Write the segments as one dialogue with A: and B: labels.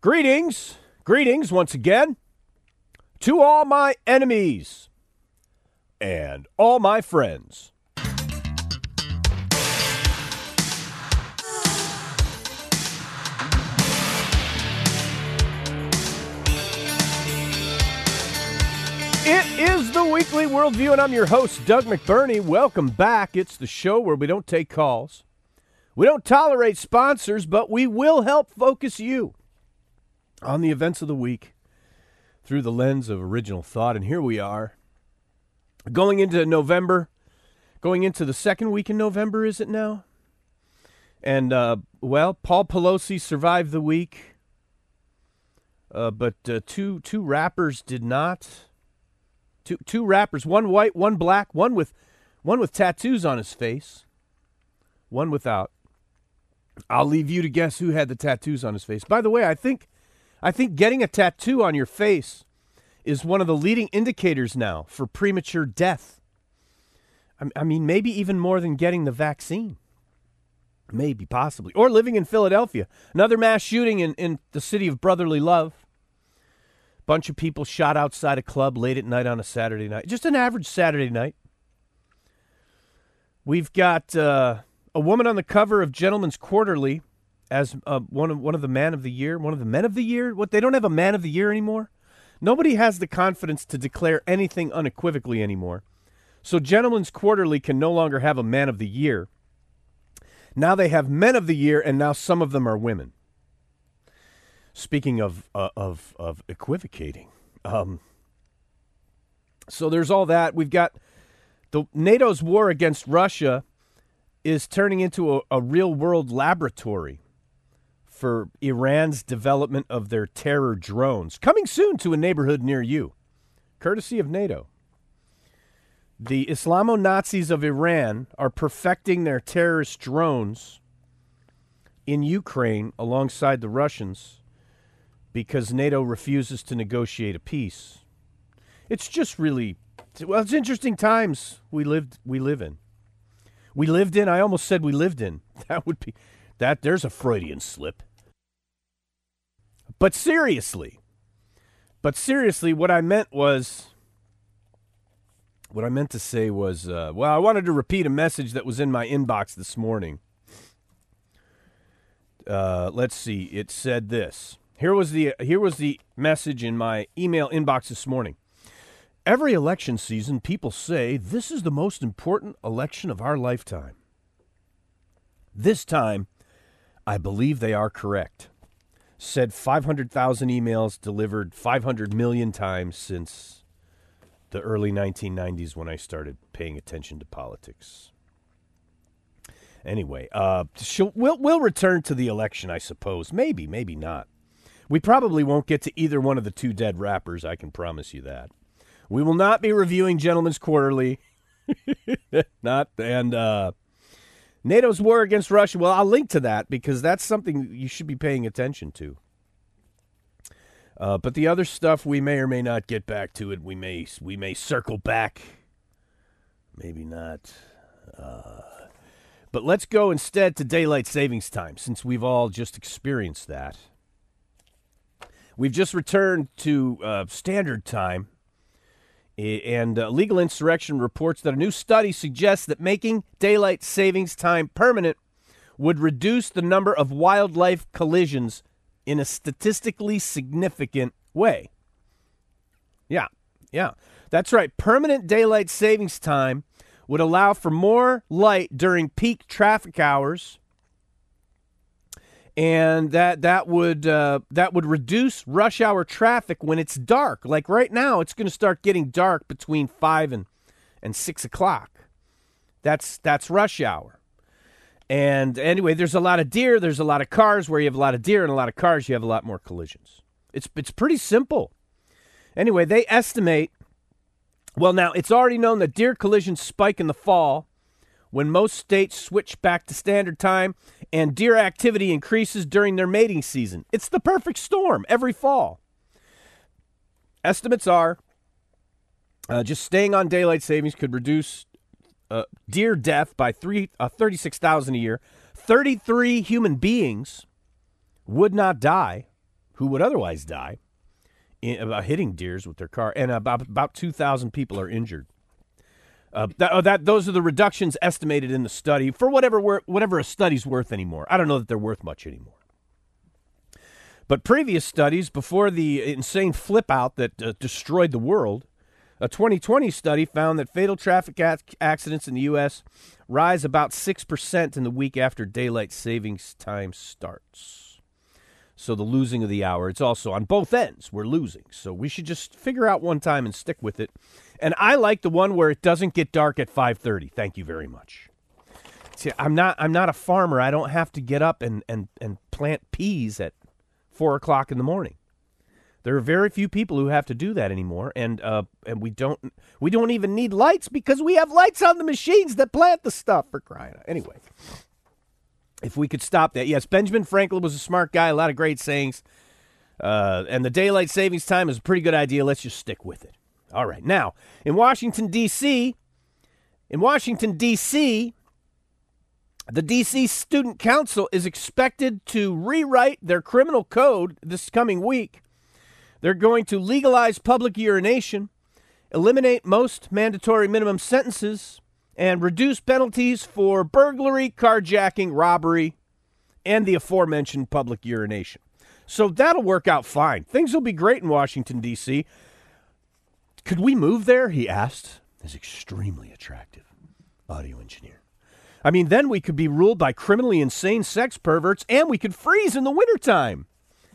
A: Greetings once again to all my enemies and all my friends. It is the Weekly Worldview, and I'm your host, Doug McBurney. Welcome back. It's the show where we don't take calls. We don't tolerate sponsors, but we will help focus you on the events of the week through the lens of original thought. And here we are, going into November, going into the second week in November, is it now? And, Paul Pelosi survived the week, but two rappers did not. Two rappers, one white, one black, one with tattoos on his face, one without. I'll leave you to guess who had the tattoos on his face. By the way, I think getting a tattoo on your face is one of the leading indicators now for premature death. I mean, maybe even more than getting the vaccine. Maybe, possibly. Or living in Philadelphia. Another mass shooting in the city of brotherly love. Bunch of people shot outside a club late at night on a Saturday night. Just an average Saturday night. We've got a woman on the cover of Gentleman's Quarterly as one of the man of the year, one of the men of the year. What, they don't have a man of the year anymore? Nobody has the confidence to declare anything unequivocally anymore. So Gentleman's Quarterly can no longer have a man of the year. Now they have men of the year, and now some of them are women. Speaking of equivocating, so there's all that. We've got NATO's war against Russia is turning into a real-world laboratory for Iran's development of their terror drones, coming soon to a neighborhood near you, courtesy of NATO. The Islamo-Nazis of Iran are perfecting their terrorist drones in Ukraine alongside the Russians because NATO refuses to negotiate a peace. It's just really, it's interesting times we live in. We lived in, I almost said we lived in. There's a Freudian slip. But seriously, what I meant to say was, I wanted to repeat a message that was in my inbox this morning. Let's see. It said this. Here was the message in my email inbox this morning. Every election season, people say this is the most important election of our lifetime. This time, I believe they are correct. Said 500,000 emails delivered 500 million times since the early 1990s when I started paying attention to politics. Anyway, we'll return to the election, I suppose. Maybe not. We probably won't get to either one of the two dead rappers, I can promise you that. We will not be reviewing Gentleman's Quarterly. NATO's war against Russia. Well, I'll link to that because that's something you should be paying attention to. But the other stuff, we may or may not get back to it. We may circle back. Maybe not. But let's go instead to daylight savings time, since we've all just experienced that. We've just returned to standard time. And Legal Insurrection reports that a new study suggests that making daylight savings time permanent would reduce the number of wildlife collisions in a statistically significant way. Yeah, that's right. Permanent daylight savings time would allow for more light during peak traffic hours, and that would reduce rush hour traffic when it's dark. Like right now, it's going to start getting dark between 5 and 6 o'clock. That's rush hour. And anyway, there's a lot of deer. There's a lot of cars. Where you have a lot of deer and a lot of cars, you have a lot more collisions. It's pretty simple. Anyway, they estimate. Well, now it's already known that deer collisions spike in the fall when most states switch back to standard time, and deer activity increases during their mating season. It's the perfect storm every fall. Estimates are just staying on daylight savings could reduce deer death by 36,000 a year. 33 human beings would not die who would otherwise die about hitting deers with their car, and about 2,000 people are injured. Those are the reductions estimated in the study for whatever a study's worth anymore. I don't know that they're worth much anymore. But previous studies, before the insane flip out that destroyed the world, a 2020 study found that fatal traffic accidents in the U.S. rise about 6% in the week after daylight savings time starts. So the losing of the hour, it's also on both ends. We're losing. So we should just figure out one time and stick with it. And I like the one where it doesn't get dark at 5:30. Thank you very much. See, I'm not a farmer. I don't have to get up and plant peas at 4 o'clock in the morning. There are very few people who have to do that anymore, and we don't even need lights because we have lights on the machines that plant the stuff, for crying out. Anyway, if we could stop that. Yes, Benjamin Franklin was a smart guy, a lot of great sayings, and the daylight savings time is a pretty good idea. Let's just stick with it. All right, now, in Washington, D.C., the D.C. Student Council is expected to rewrite their criminal code this coming week. They're going to legalize public urination, eliminate most mandatory minimum sentences, and reduce penalties for burglary, carjacking, robbery, and the aforementioned public urination. So that'll work out fine. Things will be great in Washington, D.C. Could we move there? He asked. His extremely attractive audio engineer. I mean, then we could be ruled by criminally insane sex perverts, and we could freeze in the wintertime.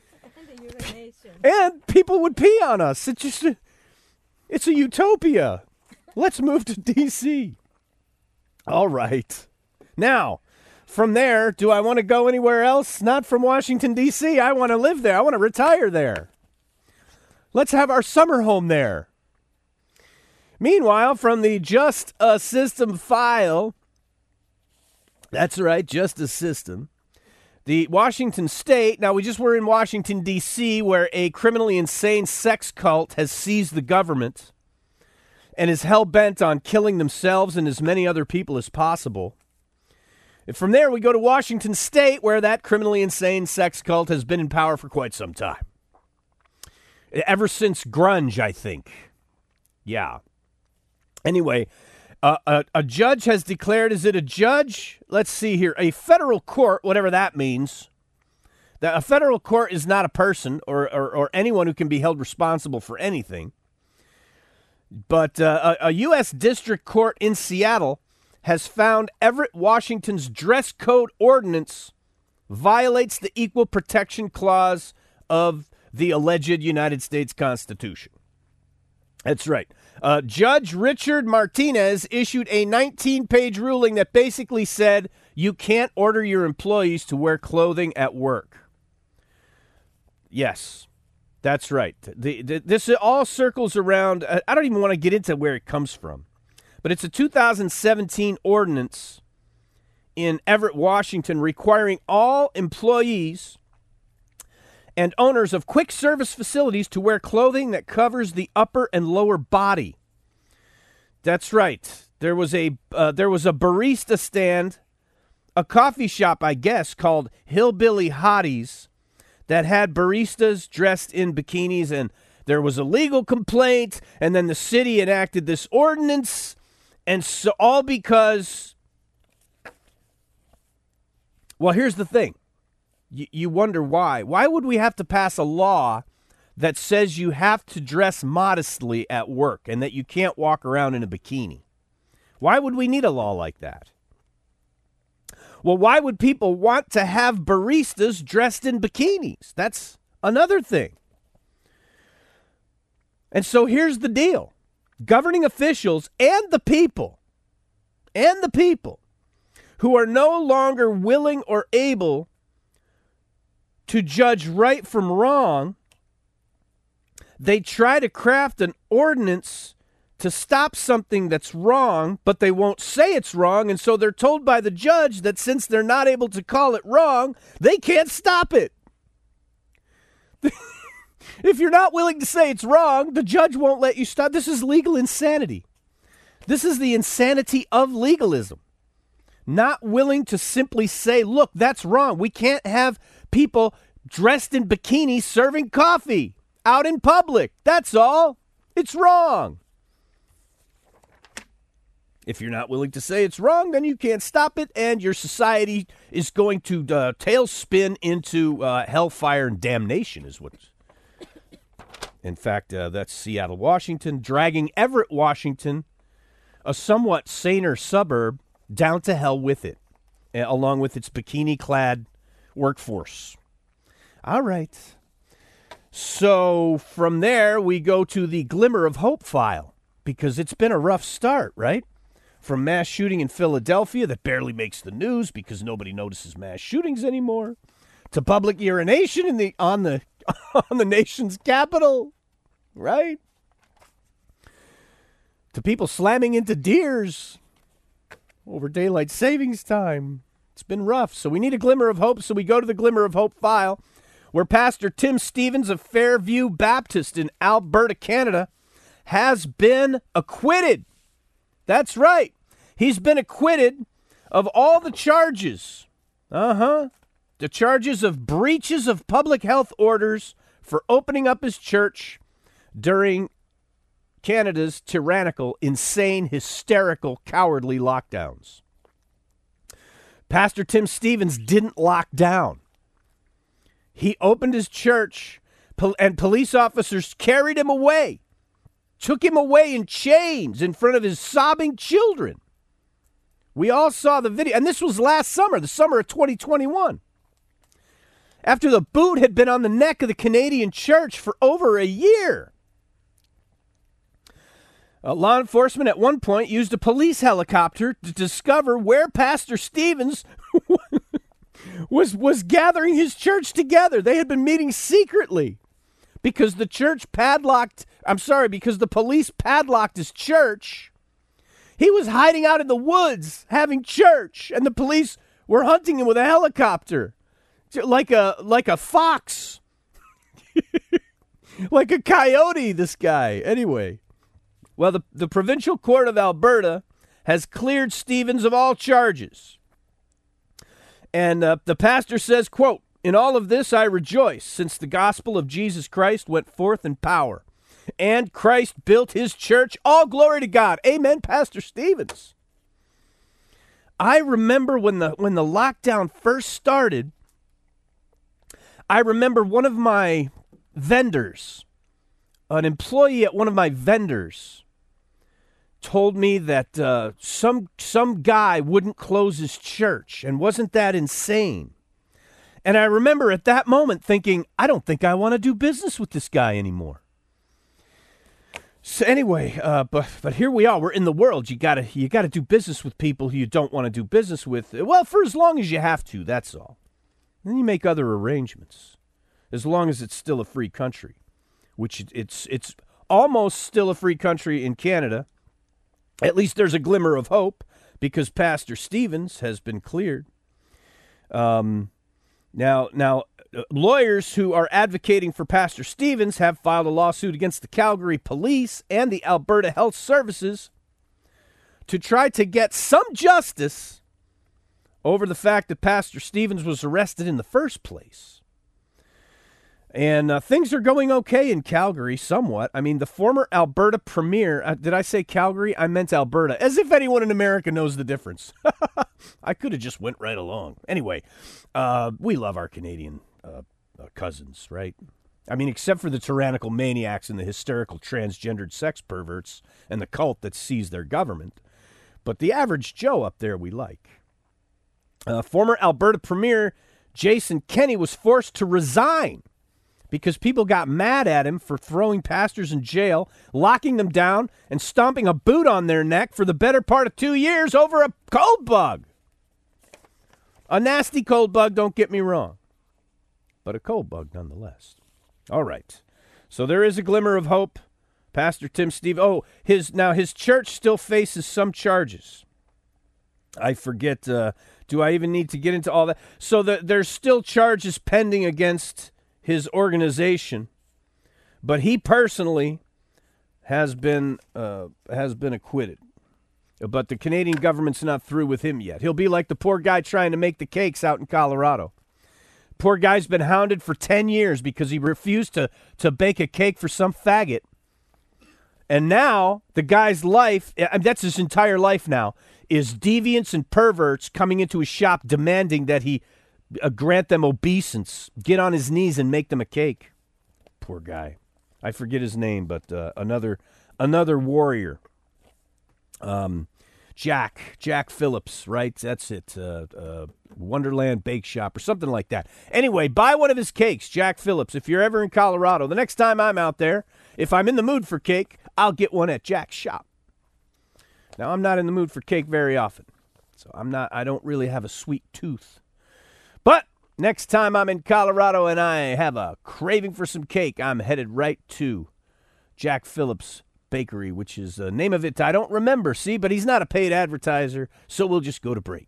A: And people would pee on us. It's a utopia. Let's move to D.C. All right. Now, from there, do I want to go anywhere else? Not from Washington, D.C. I want to live there. I want to retire there. Let's have our summer home there. Meanwhile, from the Just a System file, that's right, just a system, the Washington State, now we just were in Washington, D.C., where a criminally insane sex cult has seized the government and is hell-bent on killing themselves and as many other people as possible. And from there, we go to Washington State, where that criminally insane sex cult has been in power for quite some time. Ever since grunge, I think. Yeah. Anyway, a judge has declared, is it a judge? Let's see here. A federal court, whatever that means. A federal court is not a person or anyone who can be held responsible for anything. But a U.S. District Court in Seattle has found Everett, Washington's dress code ordinance violates the Equal Protection Clause of the alleged United States Constitution. That's right. Judge Richard Martinez issued a 19-page ruling that basically said you can't order your employees to wear clothing at work. Yes, that's right. This all circles around. I don't even want to get into where it comes from, but it's a 2017 ordinance in Everett, Washington, requiring all employees and owners of quick service facilities to wear clothing that covers the upper and lower body. That's right. There was a barista stand, a coffee shop, I guess, called Hillbilly Hotties, that had baristas dressed in bikinis, and there was a legal complaint, and then the city enacted this ordinance, and so all because, well, here's the thing. You wonder why. Why would we have to pass a law that says you have to dress modestly at work and that you can't walk around in a bikini? Why would we need a law like that? Well, why would people want to have baristas dressed in bikinis? That's another thing. And so here's the deal. Governing officials and the people who are no longer willing or able to judge right from wrong, they try to craft an ordinance to stop something that's wrong, but they won't say it's wrong, and so they're told by the judge that since they're not able to call it wrong, they can't stop it. If you're not willing to say it's wrong, the judge won't let you stop. This is legal insanity. This is the insanity of legalism. Not willing to simply say, look, that's wrong. We can't have people dressed in bikini serving coffee out in public. That's all. It's wrong. If you're not willing to say it's wrong, then you can't stop it, and your society is going to tailspin into hellfire and damnation is what. In fact, that's Seattle, Washington, dragging Everett, Washington, a somewhat saner suburb, down to hell with it, along with its bikini-clad workforce. All right. So from there, we go to the Glimmer of Hope file, because it's been a rough start, right? From mass shooting in Philadelphia that barely makes the news because nobody notices mass shootings anymore, to public urination on the nation's capital, right? To people slamming into deers over daylight savings time. It's been rough, so we need a glimmer of hope, so we go to the Glimmer of Hope file, where Pastor Tim Stevens of Fairview Baptist in Alberta, Canada, has been acquitted. That's right. He's been acquitted of all the charges. The charges of breaches of public health orders for opening up his church during Canada's tyrannical, insane, hysterical, cowardly lockdowns. Pastor Tim Stevens didn't lock down. He opened his church, and police officers carried him away. Took him away in chains in front of his sobbing children. We all saw the video, and this was last summer, the summer of 2021. After the boot had been on the neck of the Canadian church for over a year. Law enforcement at one point used a police helicopter to discover where Pastor Stevens was gathering his church together. They had been meeting secretly. Because the police padlocked his church. He was hiding out in the woods having church, and the police were hunting him with a helicopter. Like a fox. Like a coyote, this guy. Anyway. Well, the Provincial Court of Alberta has cleared Stevens of all charges. And the pastor says, quote, "In all of this I rejoice, since the gospel of Jesus Christ went forth in power, and Christ built his church. All glory to God." Amen, Pastor Stevens. I remember when the lockdown first started, I remember one of my vendors, an employee at one of my vendors, told me that some guy wouldn't close his church, and wasn't that insane? And I remember at that moment thinking, I don't think I want to do business with this guy anymore. So anyway, but here we are. We're in the world. You gotta do business with people who you don't want to do business with. Well, for as long as you have to, that's all. Then you make other arrangements, as long as it's still a free country, which it's almost still a free country in Canada. At least there's a glimmer of hope because Pastor Stevens has been cleared. Now, lawyers who are advocating for Pastor Stevens have filed a lawsuit against the Calgary Police and the Alberta Health Services to try to get some justice over the fact that Pastor Stevens was arrested in the first place. And things are going okay in Calgary somewhat. I mean, the former Alberta Premier, did I say Calgary? I meant Alberta, as if anyone in America knows the difference. I could have just went right along. Anyway, we love our Canadian cousins, right? I mean, except for the tyrannical maniacs and the hysterical transgendered sex perverts and the cult that sees their government. But the average Joe up there we like. Former Alberta Premier Jason Kenney was forced to resign because people got mad at him for throwing pastors in jail, locking them down, and stomping a boot on their neck for the better part of 2 years over a cold bug. A nasty cold bug, don't get me wrong, but a cold bug nonetheless. All right, so there is a glimmer of hope. Pastor Tim Steve, his church still faces some charges. I forget, do I even need to get into all that? So there's still charges pending against his organization, but he personally has been acquitted. But the Canadian government's not through with him yet. He'll be like the poor guy trying to make the cakes out in Colorado. Poor guy's been hounded for 10 years because he refused to bake a cake for some faggot. And now the guy's life, that's his entire life now, is deviants and perverts coming into his shop demanding that he grant them obeisance, get on his knees and make them a cake. Poor guy. I forget his name, but another warrior. Jack Phillips, right? That's it. Wonderland Bake Shop or something like that. Anyway, buy one of his cakes, Jack Phillips. If you're ever in Colorado, the next time I'm out there, if I'm in the mood for cake, I'll get one at Jack's shop. Now, I'm not in the mood for cake very often, so I don't really have a sweet tooth. But next time I'm in Colorado and I have a craving for some cake, I'm headed right to Jack Phillips Bakery, which is the name of it I don't remember, see, but he's not a paid advertiser, so we'll just go to break.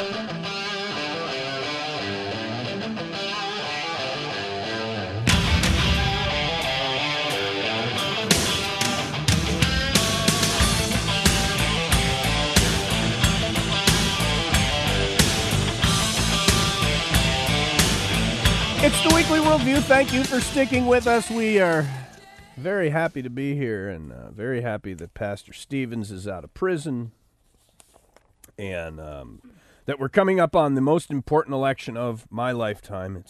A: It's the Weekly Worldview. Thank you for sticking with us. We are very happy to be here and very happy that Pastor Stevens is out of prison and that we're coming up on the most important election of my lifetime.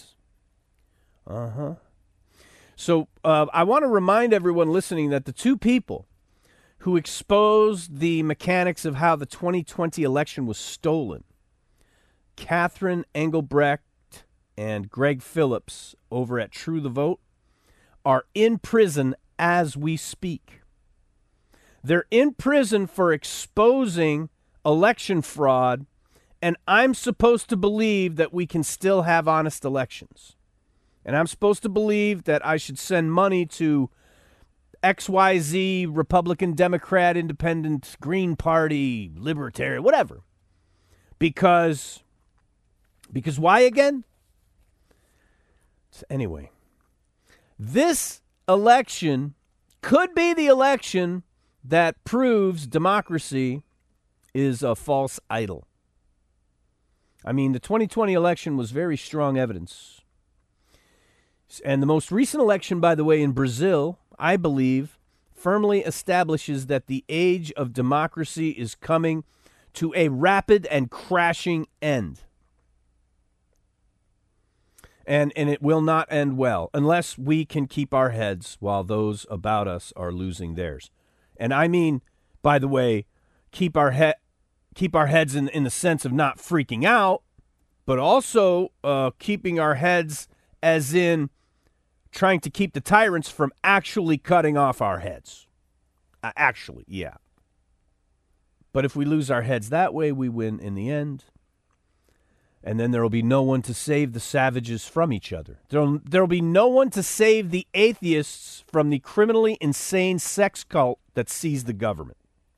A: So I want to remind everyone listening that the two people who exposed the mechanics of how the 2020 election was stolen, Catherine Engelbrecht and Greg Phillips over at True the Vote, are in prison as we speak. They're in prison for exposing election fraud, and I'm supposed to believe that we can still have honest elections. And I'm supposed to believe that I should send money to XYZ, Republican, Democrat, Independent, Green Party, Libertarian, whatever. Because why again? Anyway, this election could be the election that proves democracy is a false idol. I mean, the 2020 election was very strong evidence. And the most recent election, by the way, in Brazil, I believe, firmly establishes that the age of democracy is coming to a rapid and crashing end. And it will not end well unless we can keep our heads while those about us are losing theirs. And I mean, by the way, keep our heads in the sense of not freaking out, but also keeping our heads as in trying to keep the tyrants from actually cutting off our heads. Actually, yeah. But if we lose our heads that way, we win in the end. And then there will be no one to save the savages from each other. There will be no one to save the atheists from the criminally insane sex cult that seized the government.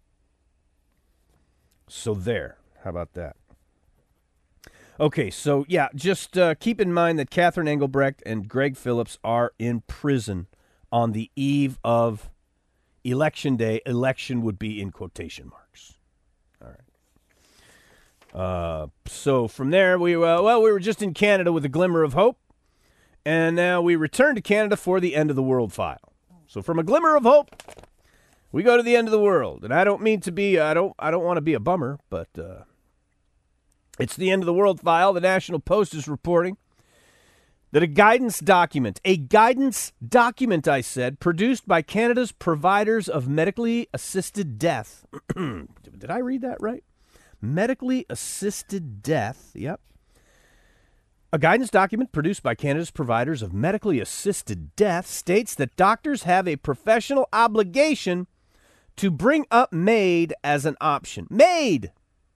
A: So there. How about that? Okay, so yeah, just keep in mind that Catherine Engelbrecht and Greg Phillips are in prison on the eve of Election Day. Election would be in quotation marks. All right. So from there, we were just in Canada with a glimmer of hope, and now we return to Canada for the End of the World file. So from a glimmer of hope, we go to the end of the world, and I don't mean to be, I don't want to be a bummer, but it's the End of the World file. The National Post is reporting that a guidance document, I said, produced by Canada's providers of medically assisted death. Did I read that right? Medically assisted death, yep. A guidance document produced by Canada's providers of medically assisted death states that doctors have a professional obligation to bring up MAID as an option. MAID!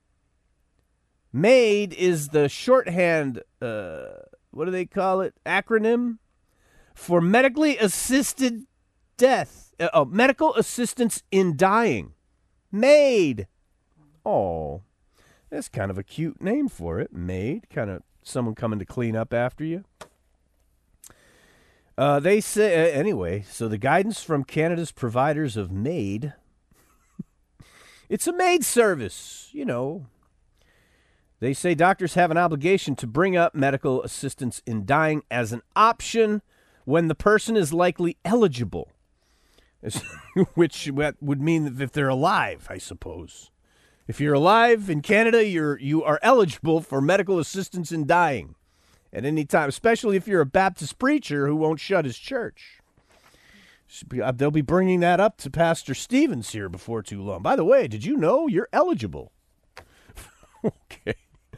A: MAID is the shorthand, what do they call it? Acronym? For medically assisted death. Medical assistance in dying. MAID. Oh. That's kind of a cute name for it, MAID. Kind of someone coming to clean up after you. They say, anyway, so the guidance from Canada's providers of MAID, it's a MAID service, you know. They say doctors have an obligation to bring up medical assistance in dying as an option when the person is likely eligible, which would mean that if they're alive, I suppose. If you're alive in Canada, you are eligible for medical assistance in dying at any time, especially if you're a Baptist preacher who won't shut his church. They'll be bringing that up to Pastor Stevens here before too long. By the way, did you know you're eligible? Okay.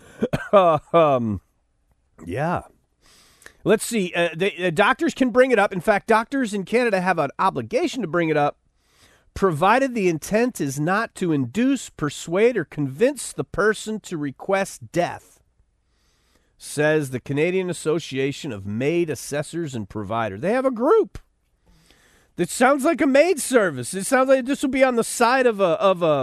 A: Yeah. Let's see. Doctors can bring it up. In fact, doctors in Canada have an obligation to bring it up, provided the intent is not to induce, persuade, or convince the person to request death, says the Canadian Association of Maid Assessors and Providers. They have a group that sounds like a maid service. It sounds like this will be on the side of a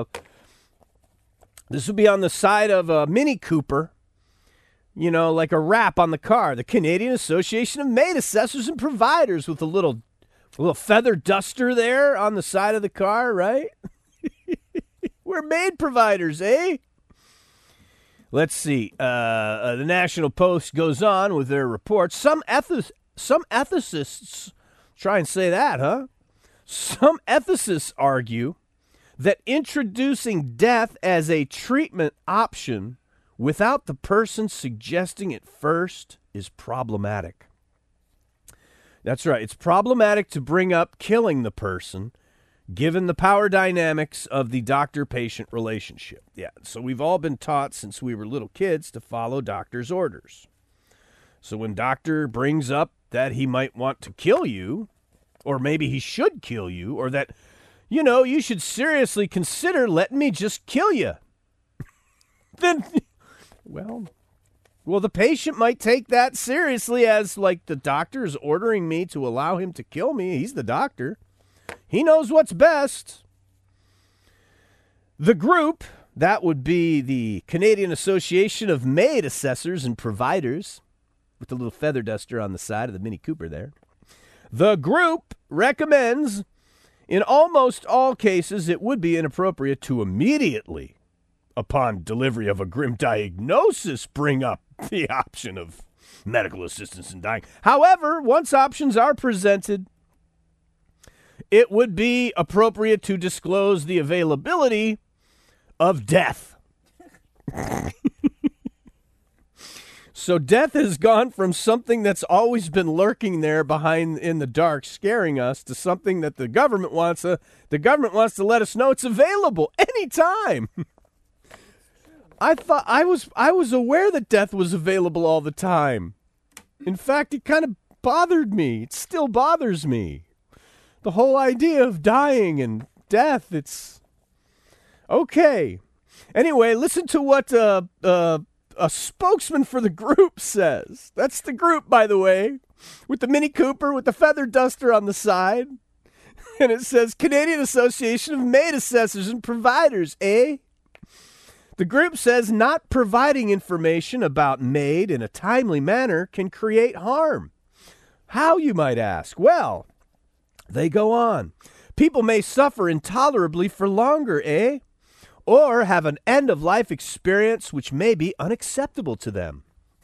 A: Mini Cooper, you know, like a wrap on the car. The Canadian Association of Maid Assessors and Providers with a little feather duster there on the side of the car, right? We're maid providers, eh? Let's see. The National Post goes on with their report. Some ethicists try and say that, huh? Some ethicists argue that introducing death as a treatment option without the person suggesting it first is problematic. That's right. It's problematic to bring up killing the person, given the power dynamics of the doctor-patient relationship. Yeah, so we've all been taught since we were little kids to follow doctor's orders. So when doctor brings up that he might want to kill you, or maybe he should kill you, or that, you know, you should seriously consider letting me just kill you, then, well, the patient might take that seriously as, like, the doctor is ordering me to allow him to kill me. He's the doctor. He knows what's best. The group, that would be the Canadian Association of Maid Assessors and Providers, with the little feather duster on the side of the Mini Cooper there. The group recommends, in almost all cases, it would be inappropriate to immediately, upon delivery of a grim diagnosis, bring up the option of medical assistance in dying. However, once options are presented, it would be appropriate to disclose the availability of death. So death has gone from something that's always been lurking there behind in the dark, scaring us, to something that the government wants to let us know it's available anytime. I thought I was aware that death was available all the time. In fact, it kind of bothered me. It still bothers me. The whole idea of dying and death, it's okay. Anyway, listen to what a spokesman for the group says. That's the group, by the way, with the Mini Cooper, with the feather duster on the side. And it says, Canadian Association of Maid Assessors and Providers, eh? The group says not providing information about MAID in a timely manner can create harm. How, you might ask? Well, they go on. People may suffer intolerably for longer, eh? Or have an end-of-life experience which may be unacceptable to them.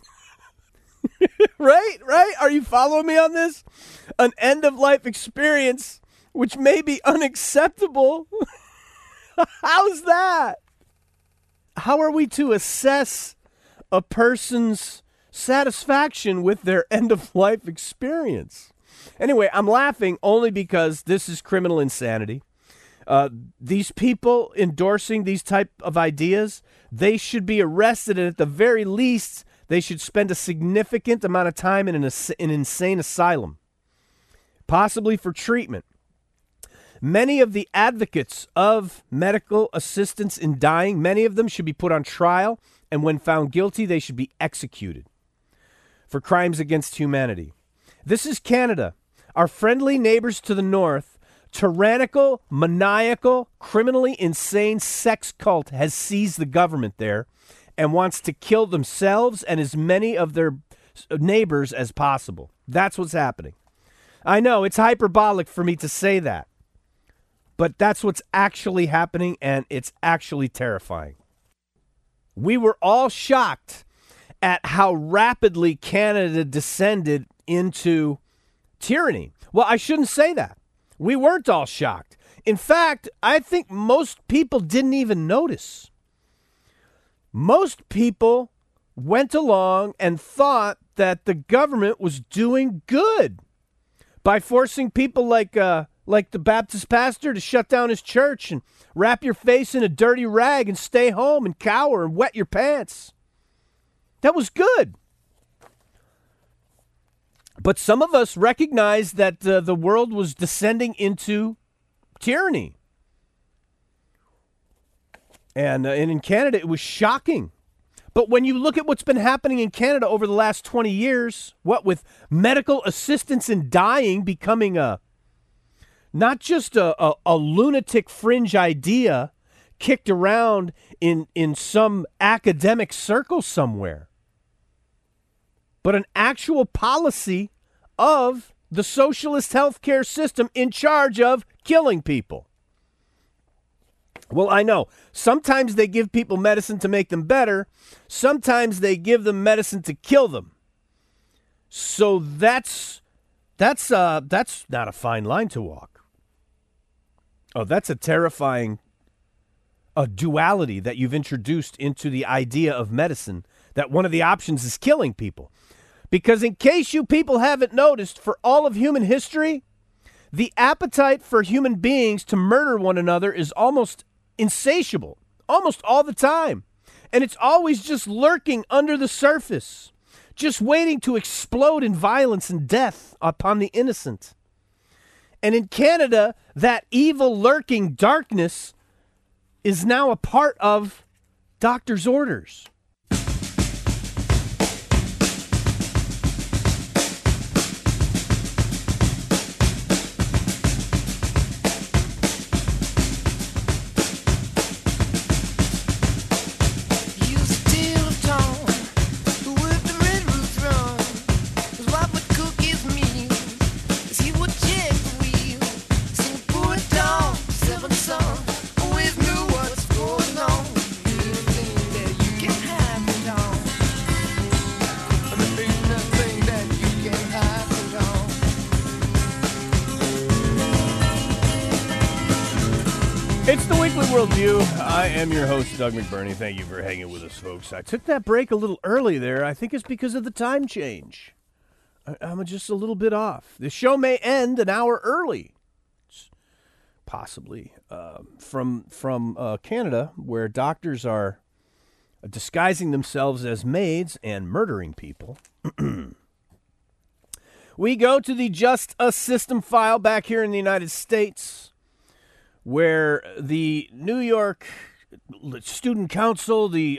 A: Right? Are you following me on this? An end-of-life experience which may be unacceptable? How's that? How are we to assess a person's satisfaction with their end-of-life experience? Anyway, I'm laughing only because this is criminal insanity. These people endorsing these type of ideas, they should be arrested, and at the very least, they should spend a significant amount of time in an insane asylum, possibly for treatment. Many of the advocates of medical assistance in dying, many of them should be put on trial, and when found guilty, they should be executed for crimes against humanity. This is Canada. Our friendly neighbors to the north, tyrannical, maniacal, criminally insane sex cult has seized the government there and wants to kill themselves and as many of their neighbors as possible. That's what's happening. I know, it's hyperbolic for me to say that. But that's what's actually happening, and it's actually terrifying. We were all shocked at how rapidly Canada descended into tyranny. Well, I shouldn't say that. We weren't all shocked. In fact, I think most people didn't even notice. Most people went along and thought that the government was doing good by forcing people like the Baptist pastor to shut down his church and wrap your face in a dirty rag and stay home and cower and wet your pants. That was good. But some of us recognized that the world was descending into tyranny. And in Canada, it was shocking. But when you look at what's been happening in Canada over the last 20 years, what with medical assistance in dying becoming not just a lunatic fringe idea kicked around in some academic circle somewhere, but an actual policy of the socialist healthcare system in charge of killing people. Well, I know. Sometimes they give people medicine to make them better. Sometimes they give them medicine to kill them. So that's not a fine line to walk. Oh, that's a terrifying duality that you've introduced into the idea of medicine, that one of the options is killing people. Because in case you people haven't noticed, for all of human history, the appetite for human beings to murder one another is almost insatiable, almost all the time. And it's always just lurking under the surface, just waiting to explode in violence and death upon the innocent. And in Canada, that evil lurking darkness is now a part of doctors' orders. It's the Weekly Worldview. I am your host, Doug McBurney. Thank you for hanging with us, folks. I took that break a little early there. I think it's because of the time change. I'm just a little bit off. The show may end an hour early, possibly, from Canada, where doctors are disguising themselves as maids and murdering people. We go to the Just a System file back here in the United States, where the New York Student Council, New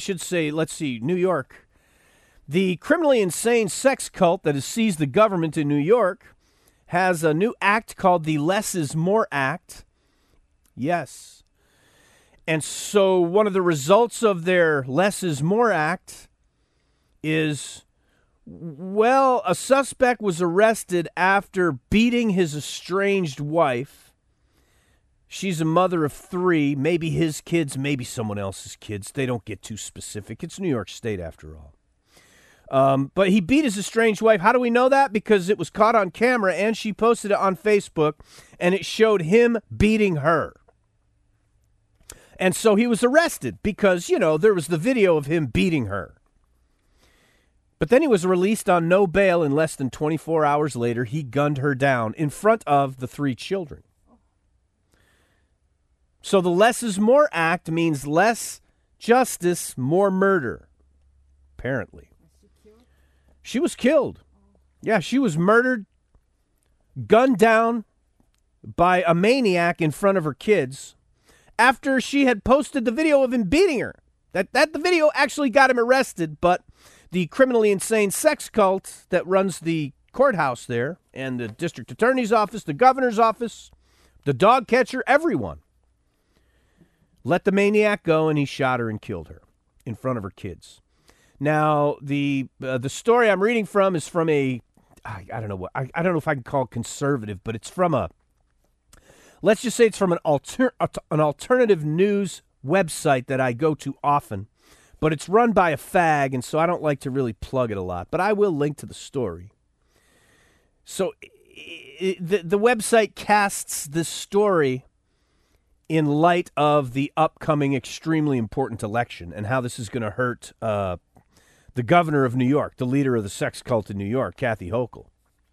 A: York, the criminally insane sex cult that has seized the government in New York, has a new act called the Less is More Act. Yes. And so one of the results of their Less is More Act is, well, a suspect was arrested after beating his estranged wife. She's a mother of 3, maybe his kids, maybe someone else's kids. They don't get too specific. It's New York State, after all. But he beat his estranged wife. How do we know that? Because it was caught on camera, and she posted it on Facebook, and it showed him beating her. And so he was arrested because, there was the video of him beating her. But then he was released on no bail, and less than 24 hours later, he gunned her down in front of the 3 children. So the Less is More Act means less justice, more murder, apparently. She was killed. Yeah, she was murdered, gunned down by a maniac in front of her kids after she had posted the video of him beating her. That the video actually got him arrested, but the criminally insane sex cult that runs the courthouse there and the district attorney's office, the governor's office, the dog catcher, everyone let the maniac go, and he shot her and killed her in front of her kids. Now, the story I'm reading from is from I don't know if I can call it conservative, but it's from let's just say it's from an alternative news website that I go to often, but it's run by a fag, and so I don't like to really plug it a lot. But I will link to the story. So the website casts this story in light of the upcoming extremely important election and how this is going to hurt the governor of New York, the leader of the sex cult in New York, Kathy Hochul.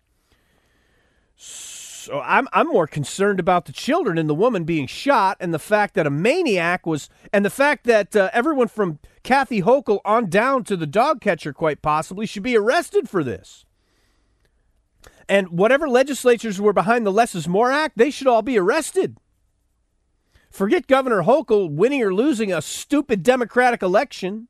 A: So I'm more concerned about the children and the woman being shot and the fact that a maniac was, and the fact that everyone from Kathy Hochul on down to the dog catcher quite possibly should be arrested for this. And whatever legislatures were behind the Less is More Act, they should all be arrested. Forget Governor Hochul winning or losing a stupid Democratic election.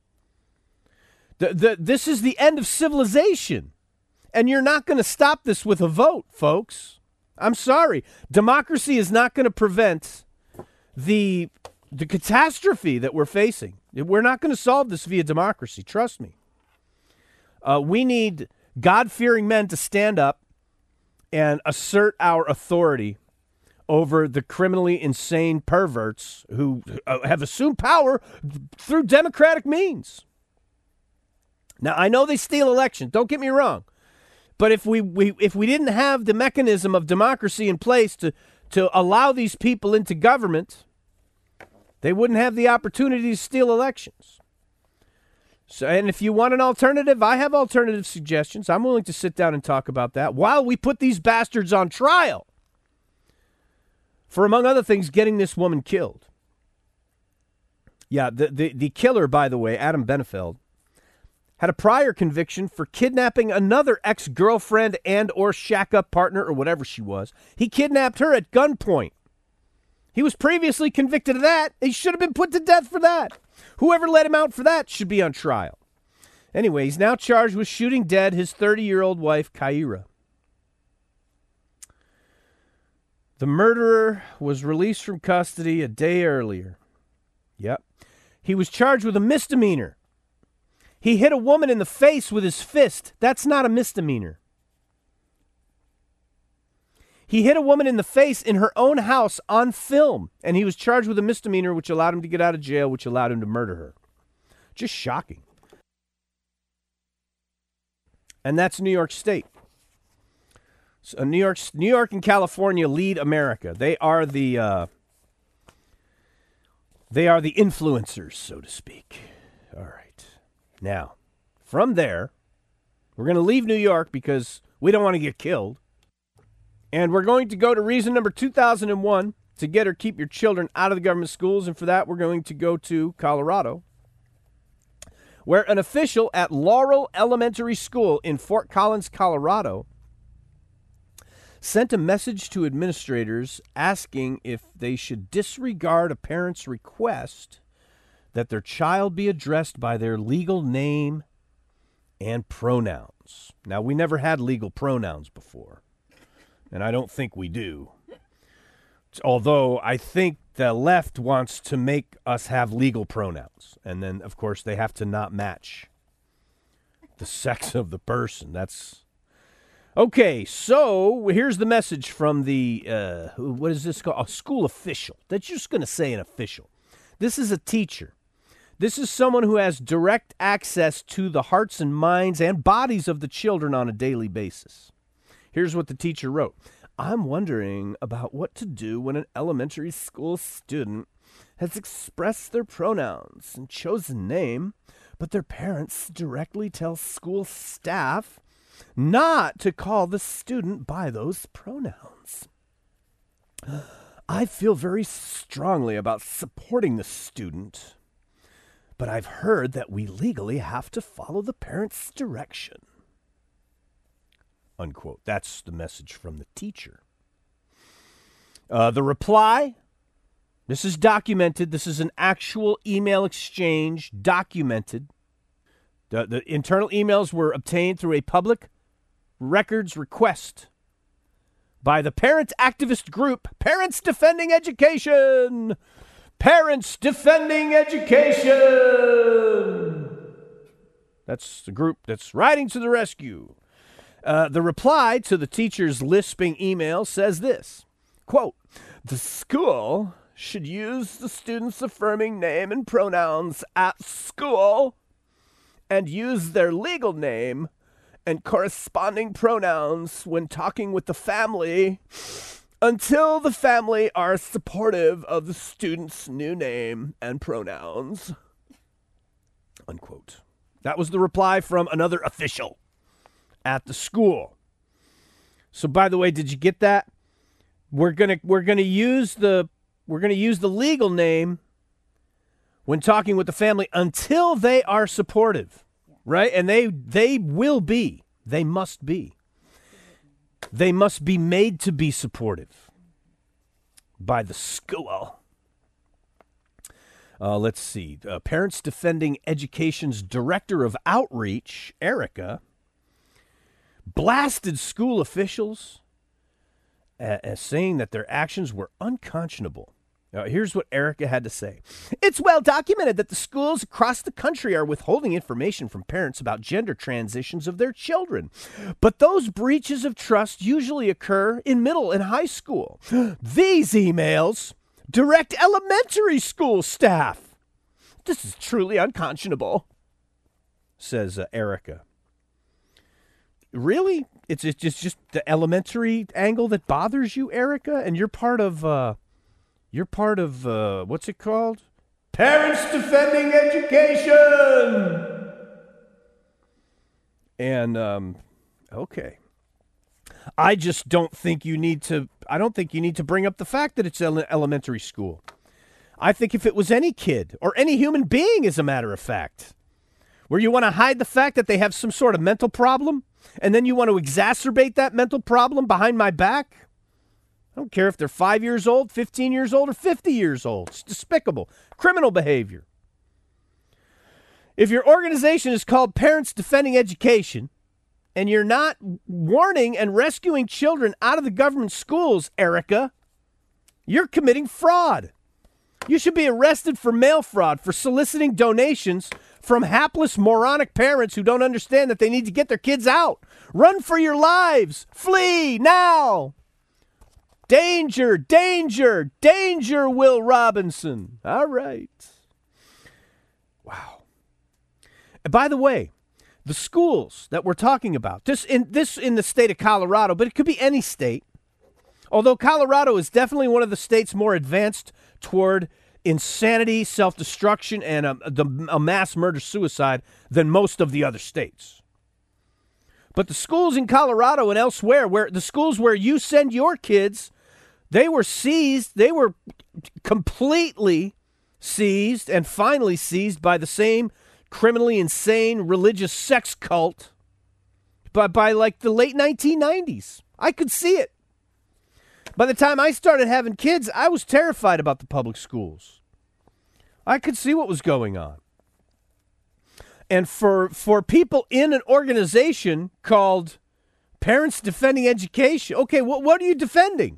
A: This is the end of civilization. And you're not going to stop this with a vote, folks. I'm sorry. Democracy is not going to prevent the catastrophe that we're facing. We're not going to solve this via democracy. Trust me. We need God-fearing men to stand up and assert our authority over the criminally insane perverts who have assumed power through democratic means. Now, I know they steal elections. Don't get me wrong. But if we didn't have the mechanism of democracy in place to allow these people into government, they wouldn't have the opportunity to steal elections. So, and if you want an alternative, I have alternative suggestions. I'm willing to sit down and talk about that while we put these bastards on trial for, among other things, getting this woman killed. Yeah, the killer, by the way, Adam Benefeld, had a prior conviction for kidnapping another ex-girlfriend and or shack-up partner or whatever she was. He kidnapped her at gunpoint. He was previously convicted of that. He should have been put to death for that. Whoever let him out for that should be on trial. Anyway, he's now charged with shooting dead his 30-year-old wife, Kyra. The murderer was released from custody a day earlier. Yep. He was charged with a misdemeanor. He hit a woman in the face with his fist. That's not a misdemeanor. He hit a woman in the face in her own house on film, and he was charged with a misdemeanor, which allowed him to get out of jail, which allowed him to murder her. Just shocking. And that's New York State. So New York and California lead America. They are the influencers, so to speak. All right. Now, from there, we're going to leave New York because we don't want to get killed. And we're going to go to reason number 2001 to get or keep your children out of the government schools. And for that, we're going to go to Colorado, where an official at Laurel Elementary School in Fort Collins, Colorado, sent a message to administrators asking if they should disregard a parent's request that their child be addressed by their legal name and pronouns. Now, we never had legal pronouns before, and I don't think we do. Although I think the left wants to make us have legal pronouns. And then, of course, they have to not match the sex of the person. That's okay. So here's the message from the, what is this called? A school official. That's just going to say an official. This is a teacher. This is someone who has direct access to the hearts and minds and bodies of the children on a daily basis. Here's what the teacher wrote. I'm wondering about what to do when an elementary school student has expressed their pronouns and chosen name, but their parents directly tell school staff not to call the student by those pronouns. I feel very strongly about supporting the student, but I've heard that we legally have to follow the parent's direction. Unquote. That's the message from the teacher. The reply, this is documented. This is an actual email exchange, documented. The internal emails were obtained through a public records request by the parent activist group, Parents Defending Education. Parents Defending Education. That's the group that's riding to the rescue. The reply to the teacher's lisping email says this, quote, the school should use the student's affirming name and pronouns at school and use their legal name and corresponding pronouns when talking with the family until the family are supportive of the student's new name and pronouns. Unquote. That was the reply from another official at the school. So, by the way, did you get that? We're gonna use the legal name when talking with the family until they are supportive, right? And they will be. They must be. They must be made to be supportive by the school. Let's see. Parents Defending Education's Director of Outreach, Erica, blasted school officials as saying that their actions were unconscionable. Now, here's what Erica had to say. It's well documented that the schools across the country are withholding information from parents about gender transitions of their children. But those breaches of trust usually occur in middle and high school. These emails direct elementary school staff. This is truly unconscionable, says Erica. Really? It's just the elementary angle that bothers you, Erica? And you're part of what's it called? Parents Defending Education. And okay. I just don't think you need to bring up the fact that it's elementary school. I think if it was any kid or any human being, as a matter of fact, where you want to hide the fact that they have some sort of mental problem, and then you want to exacerbate that mental problem behind my back, I don't care if they're 5 years old, 15 years old, or 50 years old. It's despicable. Criminal behavior. If your organization is called Parents Defending Education, and you're not warning and rescuing children out of the government schools, Erica, you're committing fraud. You should be arrested for mail fraud, for soliciting donations from hapless, moronic parents who don't understand that they need to get their kids out. Run for your lives. Flee now. Danger, danger, danger, Will Robinson. All right. Wow. And by the way, the schools that we're talking about, this in the state of Colorado, but it could be any state, although Colorado is definitely one of the states more advanced toward insanity, self-destruction, and a mass murder-suicide than most of the other states. But the schools in Colorado and elsewhere, where the schools where you send your kids, they were seized, they were completely seized and finally seized by the same criminally insane religious sex cult by like the late 1990s. I could see it. By the time I started having kids, I was terrified about the public schools. I could see what was going on. And for people in an organization called Parents Defending Education, okay, what are you defending?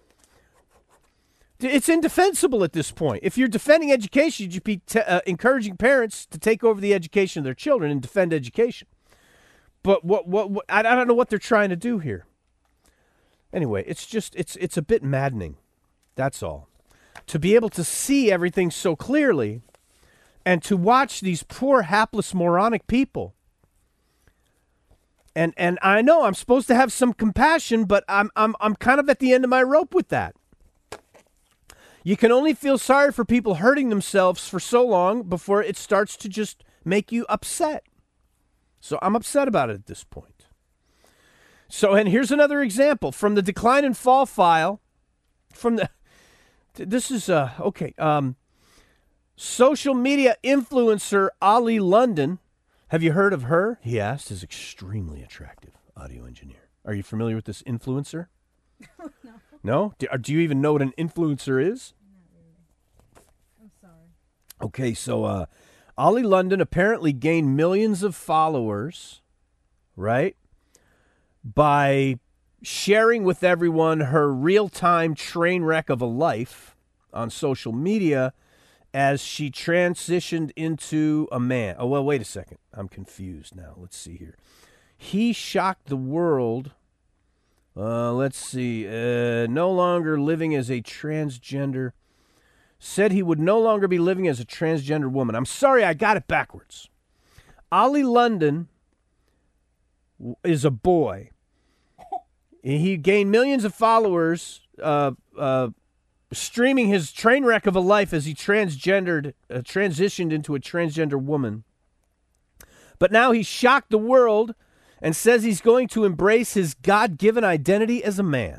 A: It's indefensible at this point. If you're defending education, you'd be encouraging parents to take over the education of their children and defend education. But what I don't know what they're trying to do here. Anyway, it's a bit maddening. That's all. To be able to see everything so clearly and to watch these poor, hapless, moronic people. And I know I'm supposed to have some compassion, but I'm kind of at the end of my rope with that. You can only feel sorry for people hurting themselves for so long before it starts to just make you upset. So I'm upset about it at this point. So, and here's another example from the Decline and Fall file. Social media influencer Ali London. Have you heard of her? He asked his extremely attractive audio engineer. Are you familiar with this influencer? No. No? Do you even know what an influencer is?
B: Not really. I'm sorry.
A: Okay, so Ali London apparently gained millions of followers, right? By sharing with everyone her real-time train wreck of a life on social media as she transitioned into a man. Oh, well, wait a second. I'm confused now. Let's see here. He shocked the world. Let's see. No longer living as a transgender. said he would no longer be living as a transgender woman. I'm sorry, I got it backwards. Ollie London is a boy. He gained millions of followers streaming his train wreck of a life as he transitioned into a transgender woman. But now he's shocked the world and says he's going to embrace his God-given identity as a man.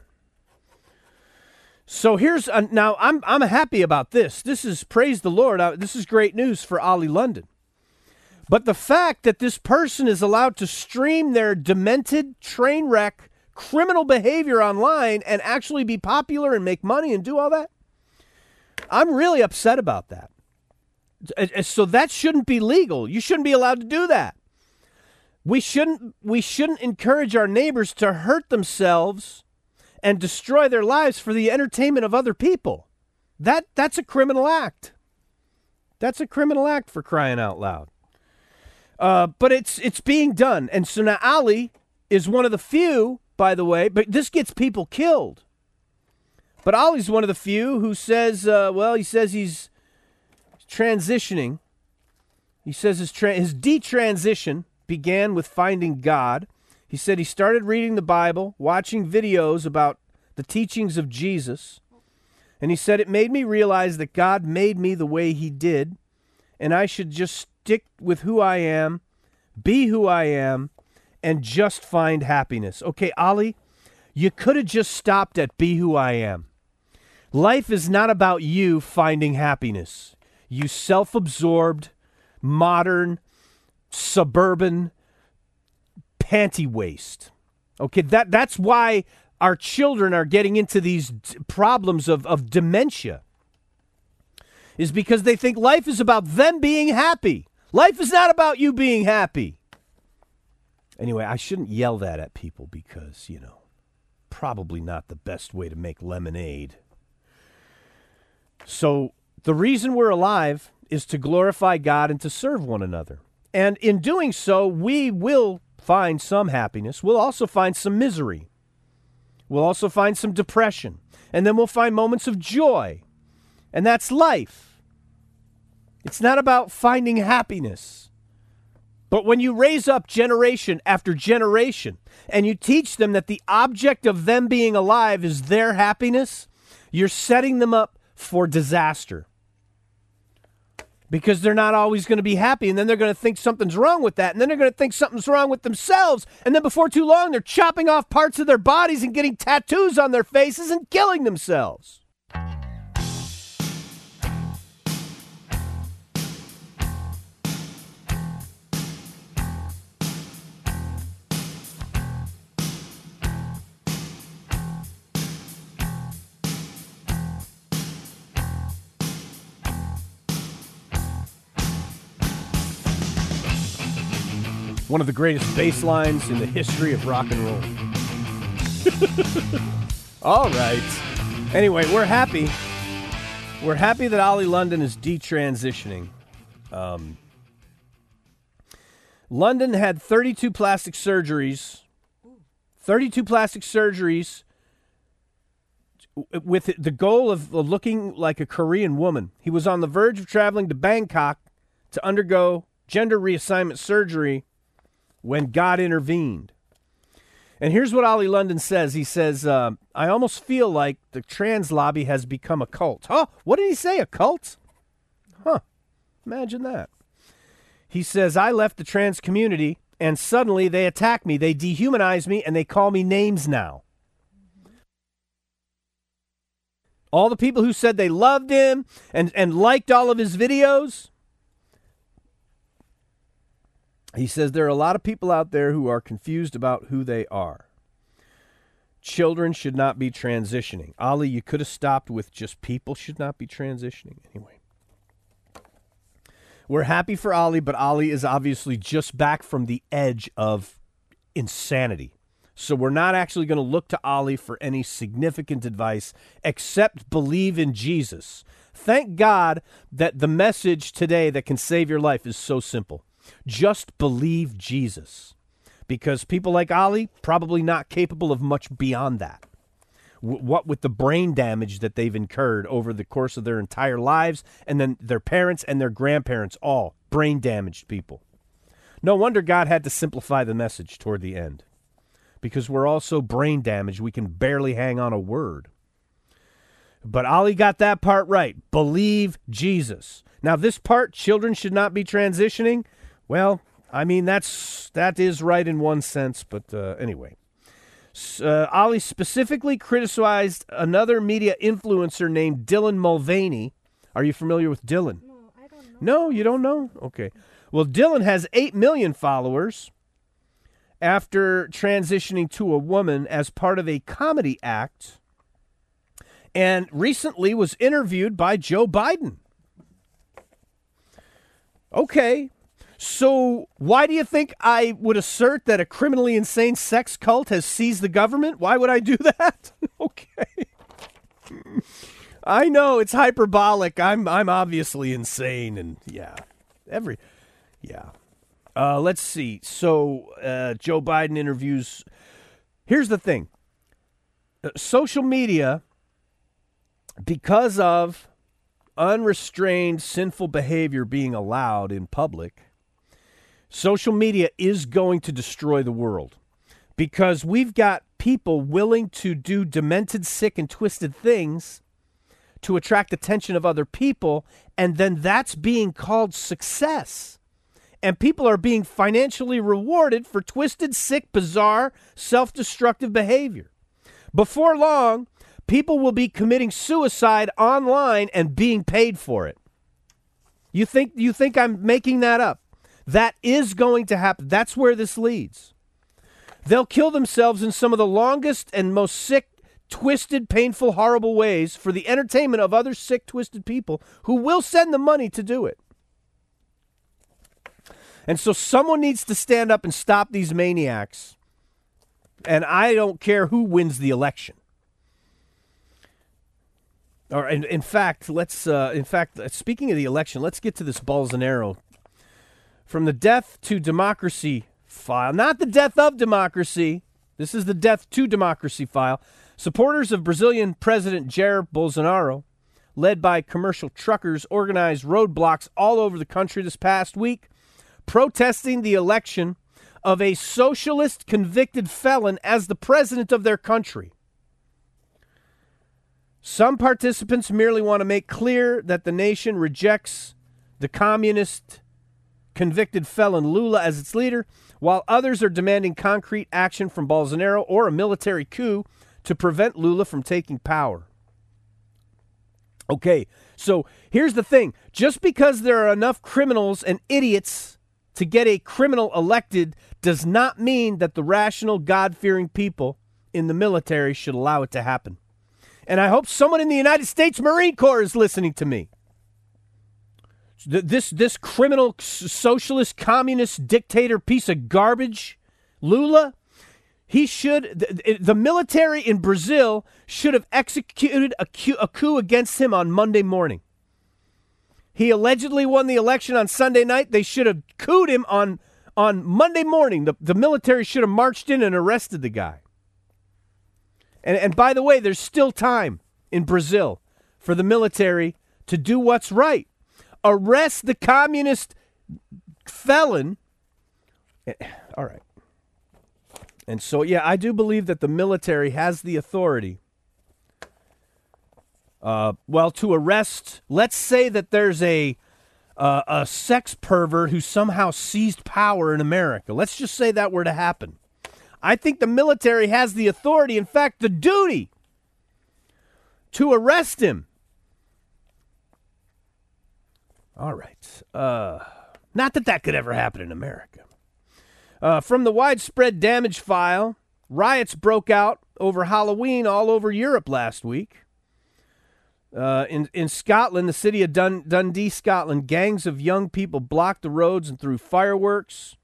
A: So here's now I'm happy about this. This is, praise the Lord. This is great news for Ollie London. But the fact that this person is allowed to stream their demented train wreck criminal behavior online and actually be popular and make money and do all that, I'm really upset about that. So that shouldn't be legal. You shouldn't be allowed to do that. We shouldn't encourage our neighbors to hurt themselves and destroy their lives for the entertainment of other people. That's a criminal act. That's a criminal act, for crying out loud. But it's being done. And so now Ollie is one of the few, by the way, but this gets people killed. But Ollie's one of the few who says, he says he's transitioning. He says his detransition began with finding God. He said he started reading the Bible, watching videos about the teachings of Jesus. And he said, it made me realize that God made me the way he did, and I should just stick with who I am, be who I am, and just find happiness. Okay, Ollie, you could have just stopped at be who I am. Life is not about you finding happiness. You self-absorbed, modern, suburban panty waste. Okay, that's why our children are getting into these problems of dementia, is because they think life is about them being happy. Life is not about you being happy. Anyway, I shouldn't yell that at people because, probably not the best way to make lemonade. So the reason we're alive is to glorify God and to serve one another. And in doing so, we will find some happiness. We'll also find some misery. We'll also find some depression. And then we'll find moments of joy. And that's life. It's not about finding happiness. But when you raise up generation after generation and you teach them that the object of them being alive is their happiness, you're setting them up for disaster. Because they're not always going to be happy, and then they're going to think something's wrong with that, and then they're going to think something's wrong with themselves, and then before too long, they're chopping off parts of their bodies and getting tattoos on their faces and killing themselves. One of the greatest bass lines in the history of rock and roll. All right. Anyway, we're happy. We're happy that Ollie London is detransitioning. London had 32 plastic surgeries. 32 plastic surgeries with the goal of looking like a Korean woman. He was on the verge of traveling to Bangkok to undergo gender reassignment surgery when God intervened. And here's what Ollie London says. He says, I almost feel like the trans lobby has become a cult. Huh? What did he say? A cult? Huh. Imagine that. He says, I left the trans community and suddenly they attack me. They dehumanize me and they call me names now. All the people who said they loved him and liked all of his videos. He says there are a lot of people out there who are confused about who they are. Children should not be transitioning. Ollie, you could have stopped with just people should not be transitioning. Anyway. We're happy for Ollie, but Ollie is obviously just back from the edge of insanity. So we're not actually going to look to Ollie for any significant advice except believe in Jesus. Thank God that the message today that can save your life is so simple. Just believe Jesus. Because people like Ollie, probably not capable of much beyond that. what with the brain damage that they've incurred over the course of their entire lives, and then their parents and their grandparents, all brain damaged people. No wonder God had to simplify the message toward the end, because we're all so brain damaged we can barely hang on a word. But Ollie got that part right. Believe Jesus. Now, this part, children should not be transitioning. Well, I mean, that is right in one sense, but anyway. Ollie specifically criticized another media influencer named Dylan Mulvaney. Are you familiar with Dylan?
B: No, I don't know.
A: No, you don't know? Okay. Well, Dylan has 8 million followers after transitioning to a woman as part of a comedy act, and recently was interviewed by Joe Biden. Okay, so why do you think I would assert that a criminally insane sex cult has seized the government? Why would I do that? Okay. I know, it's hyperbolic. I'm obviously insane, and let's see. So Joe Biden interviews. Here's the thing. Social media, because of unrestrained sinful behavior being allowed in public, social media is going to destroy the world, because we've got people willing to do demented, sick, and twisted things to attract attention of other people, and then that's being called success. And people are being financially rewarded for twisted, sick, bizarre, self-destructive behavior. Before long, people will be committing suicide online and being paid for it. You think I'm making that up? That is going to happen. That's where this leads. They'll kill themselves in some of the longest and most sick, twisted, painful, horrible ways for the entertainment of other sick, twisted people who will send the money to do it. And so someone needs to stand up and stop these maniacs. And I don't care who wins the election. Or in fact, speaking of the election, let's get to this Bolsonaro. From the Death to Democracy file, not the death of democracy. This is the Death to Democracy file. Supporters of Brazilian President Jair Bolsonaro, led by commercial truckers, organized roadblocks all over the country this past week, protesting the election of a socialist convicted felon as the president of their country. Some participants merely want to make clear that the nation rejects the communist convicted felon Lula as its leader, while others are demanding concrete action from Bolsonaro or a military coup to prevent Lula from taking power. Okay, so here's the thing. Just because there are enough criminals and idiots to get a criminal elected does not mean that the rational, God-fearing people in the military should allow it to happen. And I hope someone in the United States Marine Corps is listening to me. This criminal, socialist, communist, dictator piece of garbage, Lula, the military in Brazil should have executed a coup against him on Monday morning. He allegedly won the election on Sunday night. They should have couped him on Monday morning. The military should have marched in and arrested the guy. And by the way, there's still time in Brazil for the military to do what's right. Arrest the communist felon. All right. And so, yeah, I do believe that the military has the authority, to arrest. Let's say that there's a sex pervert who somehow seized power in America. Let's just say that were to happen. I think the military has the authority, in fact, the duty to arrest him. All right. Not that could ever happen in America. From the widespread damage file, riots broke out over Halloween all over Europe last week. In Scotland, the city of Dundee, Scotland, gangs of young people blocked the roads and threw fireworks.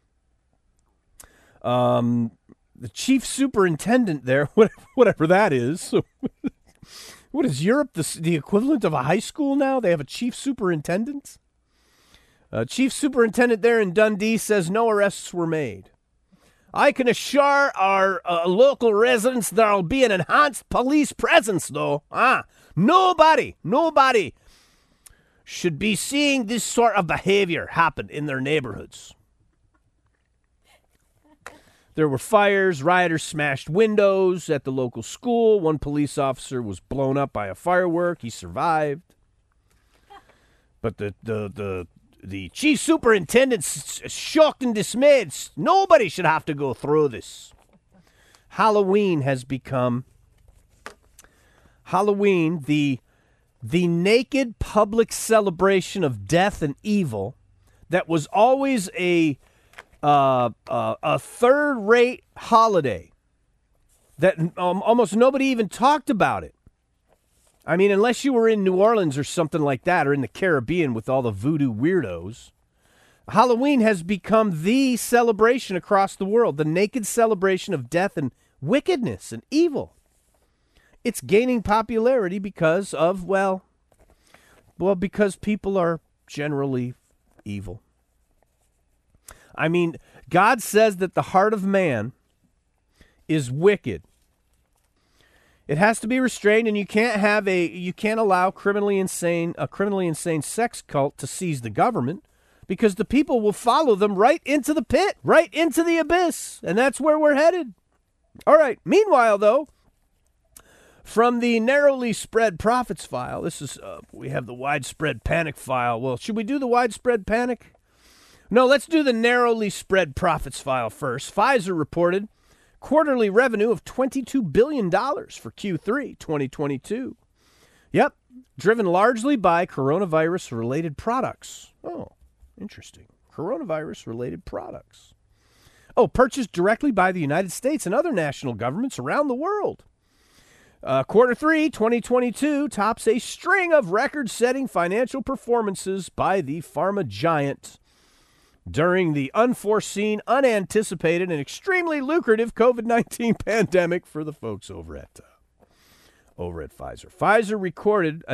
A: The chief superintendent there, whatever that is. What is Europe, the equivalent of a high school now? They have a chief superintendent? Chief superintendent there in Dundee says no arrests were made. I can assure our local residents there'll be an enhanced police presence, though. Nobody should be seeing this sort of behavior happen in their neighborhoods. There were fires. Rioters smashed windows at the local school. One police officer was blown up by a firework. He survived. But the chief superintendent's shocked and dismayed. Nobody should have to go through this. Halloween has become the naked public celebration of death and evil that was always a third-rate holiday that almost nobody even talked about it. I mean, unless you were in New Orleans or something like that, or in the Caribbean with all the voodoo weirdos, Halloween has become the celebration across the world, the naked celebration of death and wickedness and evil. It's gaining popularity because of, because people are generally evil. I mean, God says that the heart of man is wicked. It has to be restrained, and you can't allow a criminally insane sex cult to seize the government, because the people will follow them right into the pit, right into the abyss, and that's where we're headed. All right. Meanwhile, though, from the narrowly spread profits file, we have the widespread panic file. Well, should we do the widespread panic? No, let's do the narrowly spread profits file first. Pfizer reported quarterly revenue of $22 billion for Q3 2022. Yep, driven largely by coronavirus-related products. Oh, interesting. Coronavirus-related products. Oh, purchased directly by the United States and other national governments around the world. Quarter 3 2022 tops a string of record-setting financial performances by the pharma giant during the unforeseen, unanticipated, and extremely lucrative COVID-19 pandemic for the folks over at Pfizer. Pfizer recorded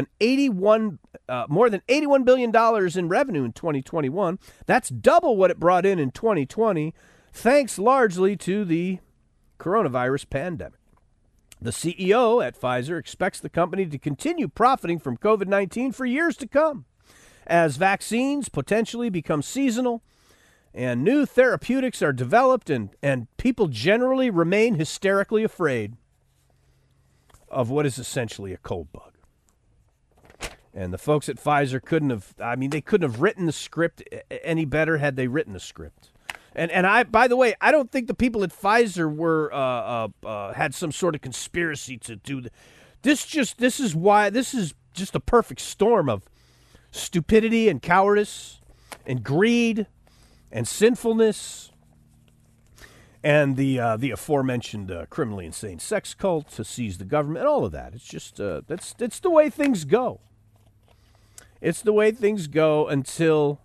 A: more than $81 billion in revenue in 2021. That's double what it brought in 2020, thanks largely to the coronavirus pandemic. The CEO at Pfizer expects the company to continue profiting from COVID-19 for years to come, as vaccines potentially become seasonal and new therapeutics are developed, and people generally remain hysterically afraid of what is essentially a cold bug. And the folks at Pfizer couldn't have written the script any better had they written the script. And by the way, I don't think the people at Pfizer had some sort of conspiracy to do this. This is just a perfect storm of stupidity and cowardice and greed and sinfulness, and the aforementioned criminally insane sex cult to seize the government, and all of that. It's just it's the way things go. It's the way things go until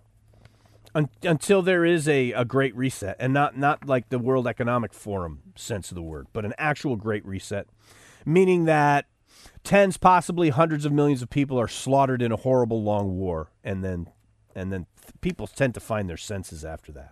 A: there is a great reset, and not like the World Economic Forum sense of the word, but an actual great reset, meaning that tens, possibly hundreds of millions of people are slaughtered in a horrible long war, and then people tend to find their senses after that.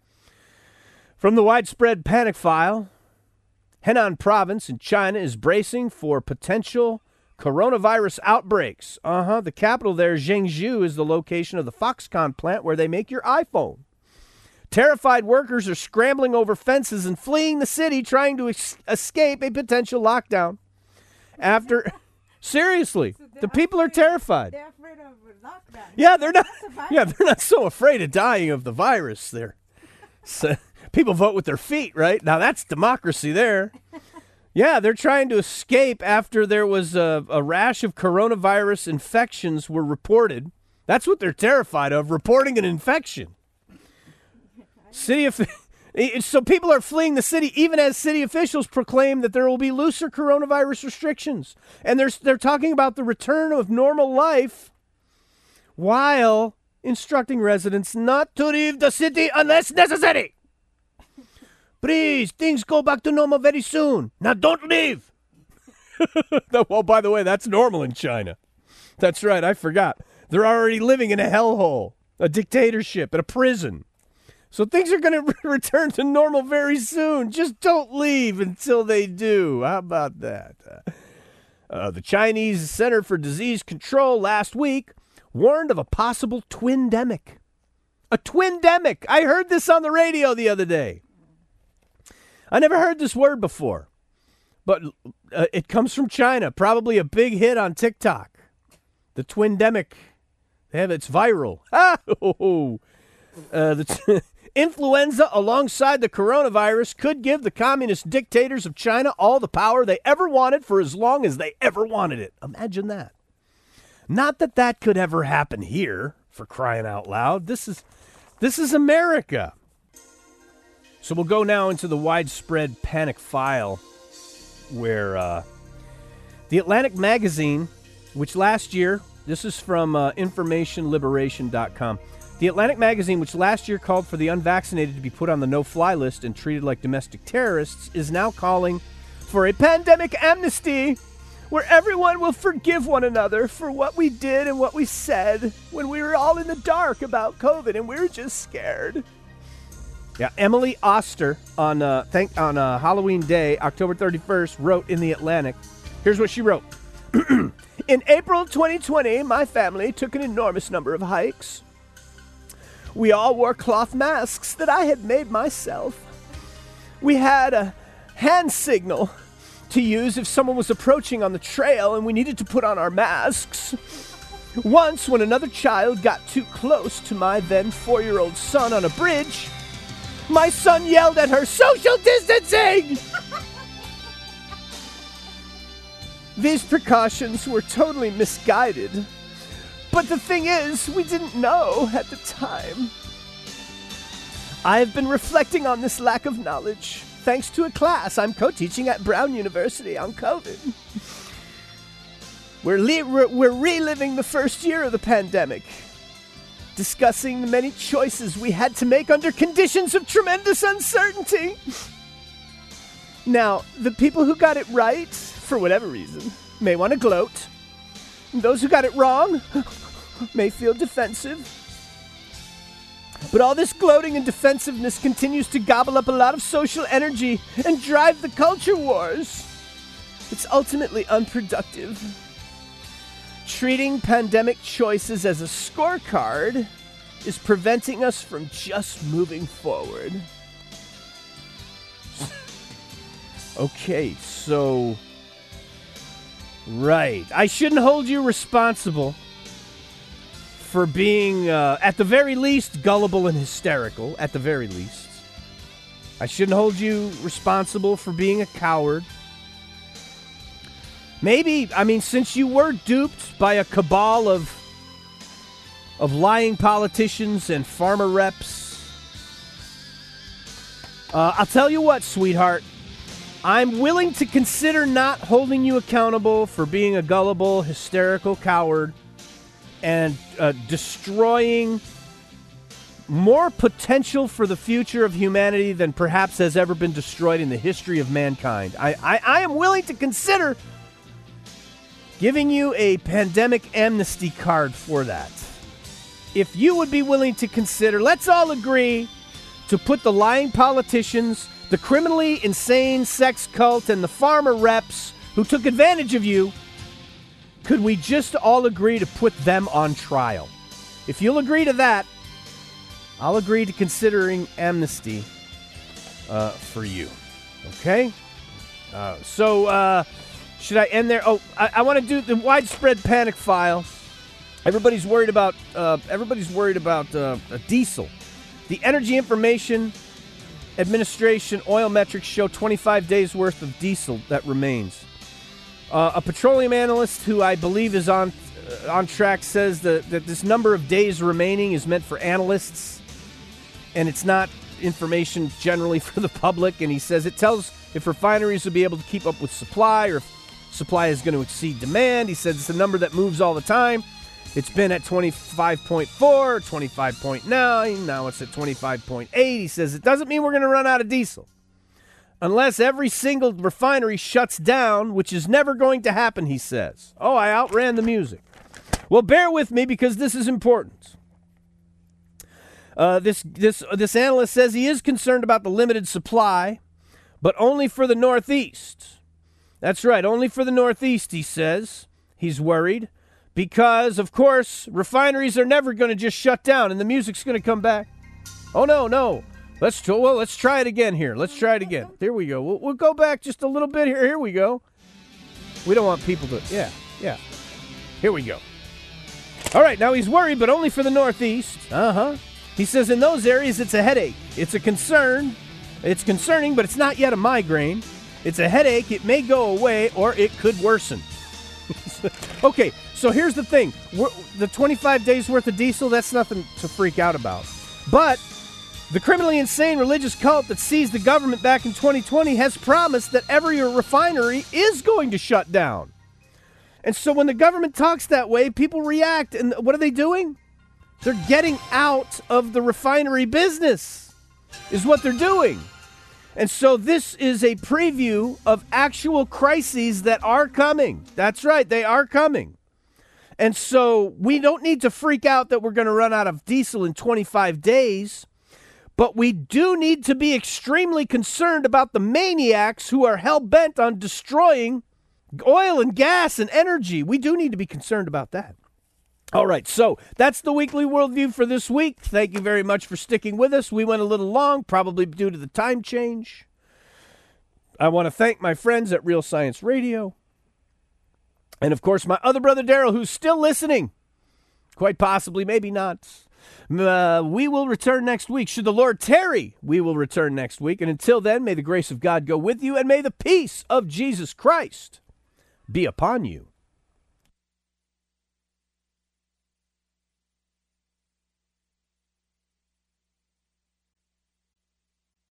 A: From the widespread panic file, Henan province in China is bracing for potential coronavirus outbreaks. The capital there, Zhengzhou, is the location of the Foxconn plant where they make your iPhone. Terrified workers are scrambling over fences and fleeing the city, trying to escape a potential lockdown. Seriously, the people are terrified.
B: They're afraid of lockdown.
A: Yeah, they're not. Yeah, they're not so afraid of dying of the virus. People vote with their feet, right? Now that's democracy there. Yeah, they're trying to escape after there was a rash of coronavirus infections were reported. That's what they're terrified of, reporting an infection. So people are fleeing the city, even as city officials proclaim that there will be looser coronavirus restrictions. And they're talking about the return of normal life while instructing residents not to leave the city unless necessary. Please, things go back to normal very soon. Now don't leave. Well, by the way, that's normal in China. That's right, I forgot. They're already living in a hellhole, a dictatorship, and a prison. So things are going to return to normal very soon. Just don't leave until they do. How about that? The Chinese Center for Disease Control last week warned of a possible twindemic. A twindemic. I heard this on the radio the other day. I never heard this word before, but it comes from China. Probably a big hit on TikTok. The twindemic. It's viral. Influenza alongside the coronavirus could give the communist dictators of China all the power they ever wanted for as long as they ever wanted it. Imagine that. Not that that could ever happen here, for crying out loud. This is America. So we'll go now into the widespread panic file where the Atlantic magazine, which last year, this is from informationliberation.com. The Atlantic magazine, which last year called for the unvaccinated to be put on the no-fly list and treated like domestic terrorists, is now calling for a pandemic amnesty where everyone will forgive one another for what we did and what we said when we were all in the dark about COVID and we were just scared. Yeah, Emily Oster on Halloween Day, October 31st, wrote in The Atlantic. Here's what she wrote. In April 2020, my family took an enormous number of hikes. We all wore cloth masks that I had made myself. We had a hand signal to use if someone was approaching on the trail and we needed to put on our masks. Once, when another child got too close to my then 4-year-old son on a bridge, my son yelled at her, "Social distancing!" These precautions were totally misguided. But the thing is, we didn't know at the time. I have been reflecting on this lack of knowledge thanks to a class I'm co-teaching at Brown University on COVID. We're reliving the first year of the pandemic, discussing the many choices we had to make under conditions of tremendous uncertainty. Now, the people who got it right, for whatever reason, may want to gloat. Those who got it wrong may feel defensive. But all this gloating and defensiveness continues to gobble up a lot of social energy and drive the culture wars. It's ultimately unproductive. Treating pandemic choices as a scorecard is preventing us from just moving forward. Okay, so... Right. I shouldn't hold you responsible for being, at the very least, gullible and hysterical. At the very least. I shouldn't hold you responsible for being a coward. Maybe, since you were duped by a cabal of lying politicians and farmer reps, I'll tell you what, sweetheart. I'm willing to consider not holding you accountable for being a gullible, hysterical coward and destroying more potential for the future of humanity than perhaps has ever been destroyed in the history of mankind. I am willing to consider giving you a pandemic amnesty card for that. If you would be willing to consider, let's all agree to put the lying politicians, the criminally insane sex cult, and the farmer reps who took advantage of you, could we just all agree to put them on trial? If you'll agree to that, I'll agree to considering amnesty for you. Okay? Should I end there? Oh, I want to do the widespread panic file. Everybody's worried about diesel. The Energy Information Administration oil metrics show 25 days worth of diesel that remains. A petroleum analyst who I believe is on track says that this number of days remaining is meant for analysts, and it's not information generally for the public. And he says it tells if refineries will be able to keep up with supply or if supply is going to exceed demand. He says it's a number that moves all the time. It's been at 25.4, 25.9, now it's at 25.8. He says it doesn't mean we're going to run out of diesel unless every single refinery shuts down, which is never going to happen, he says. Oh, I outran the music. Well, bear with me because this is important. This analyst says he is concerned about the limited supply, but only for the Northeast. That's right, only for the Northeast, he says. He's worried because, of course, refineries are never going to just shut down and the music's going to come back. Oh, no. Let's try it again here. Let's try it again. There we go. We'll go back just a little bit here. Here we go. We don't want people to... Yeah. Here we go. All right, now he's worried, but only for the Northeast. He says in those areas it's a headache. It's a concern. It's concerning, but it's not yet a migraine. It's a headache. It may go away, or it could worsen. Okay, so here's the thing. The 25 days worth of diesel, that's nothing to freak out about. But the criminally insane religious cult that seized the government back in 2020 has promised that every refinery is going to shut down. And so when the government talks that way, people react. And what are they doing? They're getting out of the refinery business, is what they're doing. And so this is a preview of actual crises that are coming. That's right, they are coming. And so we don't need to freak out that we're going to run out of diesel in 25 days. But we do need to be extremely concerned about the maniacs who are hell-bent on destroying oil and gas and energy. We do need to be concerned about that. All right, so that's the Weekly Worldview for this week. Thank you very much for sticking with us. We went a little long, probably due to the time change. I want to thank my friends at Real Science Radio. And, of course, my other brother, Daryl, who's still listening. Quite possibly, maybe not. We will return next week. Should the Lord tarry, we will return next week. And until then, may the grace of God go with you, and may the peace of Jesus Christ be upon you.